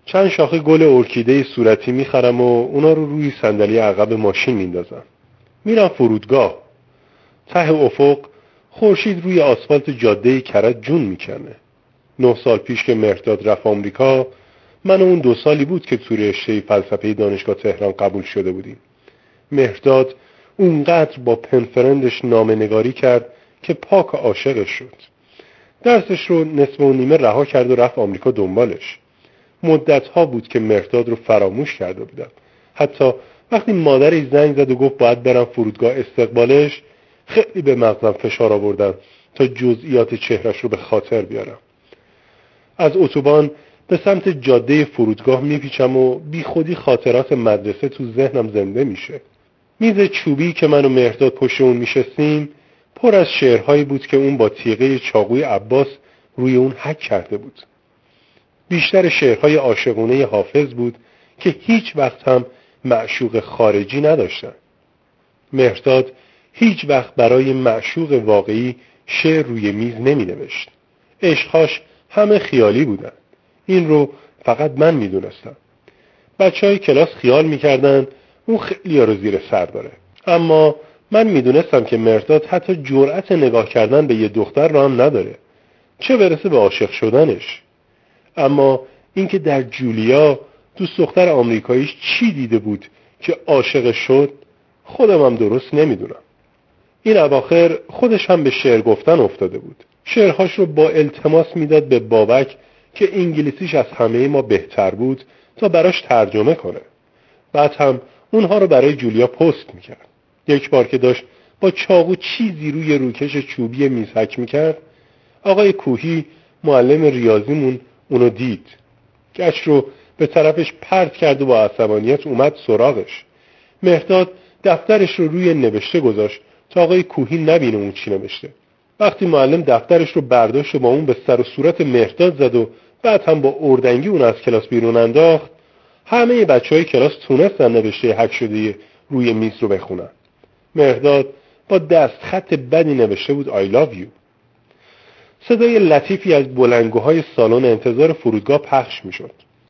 چند شاخه گل ارکیده صورتی میخرم و اونا رو روی صندلی عقب ماشین میندازم. میرم فرودگاه. ته افق خورشید روی آسفالت جاده کرج جون میکنه. 9 سال پیش که مهرداد رفت آمریکا، من اون 2 سالی بود که تو رشته فلسفه دانشگاه تهران قبول شده بودیم. مهرداد اونقدر با پنفرندش نامه‌نگاری کرد که پاک عاشقش شد. درسش رو نصف و نیمه رها کرد و رفت آمریکا دنبالش. مدت‌ها بود که مهرداد رو فراموش کرده بودم. حتی وقتی مادرش زنگ زد و گفت باید برم فرودگاه استقبالش، خیلی به مغزم فشار آوردم تا جزئیات چهرش رو به خاطر بیارم. از اتوبان به سمت جاده فرودگاه میپیچم و بی خودی خاطرات مدرسه تو ذهنم زنده میشه. میز چوبی که من و مهرداد پشت اون میشستیم پر از شعرهایی بود که اون با تیغه چاقوی عباس روی اون حک کرده بود. بیشتر شعرهای عاشقانه حافظ بود که هیچ وقت هم معشوق خارجی نداشتن. مهرداد هیچ وقت برای معشوق واقعی شعر روی میز نمی نوشت. عشقاش همه خیالی بودن. این رو فقط من می دونستم. بچهای کلاس خیال می کردن اون خیلی ها رو زیر سر داره. اما من می دونستم که مهرداد حتی جرأت نگاه کردن به یه دختر رو هم نداره. چه برسه به عاشق شدنش. اما اینکه در جولیا دوست دختر آمریکاییش چی دیده بود که عاشق شد، خودم هم درست نمیدونم. این اواخر خودش هم به شعر گفتن افتاده بود. شعرهاش رو با التماس میداد به بابک که انگلیسیش از همه ما بهتر بود تا براش ترجمه کنه. بعد هم اونها رو برای جولیا پست میکرد. یک بار که داشت با چاقو چیزی روی روکش چوبی میز حک میکرد، آقای کوهی معلم ریاضیمون اونو دید. گچ رو به طرفش پرت کرد و با عصبانیت اومد سراغش. مهرداد دفترش رو روی نوشته گذاشت تا آقای کوهی نبینه اون چی نوشته. وقتی معلم دفترش رو برداشت و با اون به سر و صورت مهرداد زد و بعد هم با اردنگی اون از کلاس بیرون انداخت، همه بچهای کلاس تونستن نوشته حک شده روی میز رو بخونن. مهرداد با دست خط بدی نوشته بود I love you. صدای لطیفی از بلندگوهای سالن انتظار فرودگاه پخش میشد.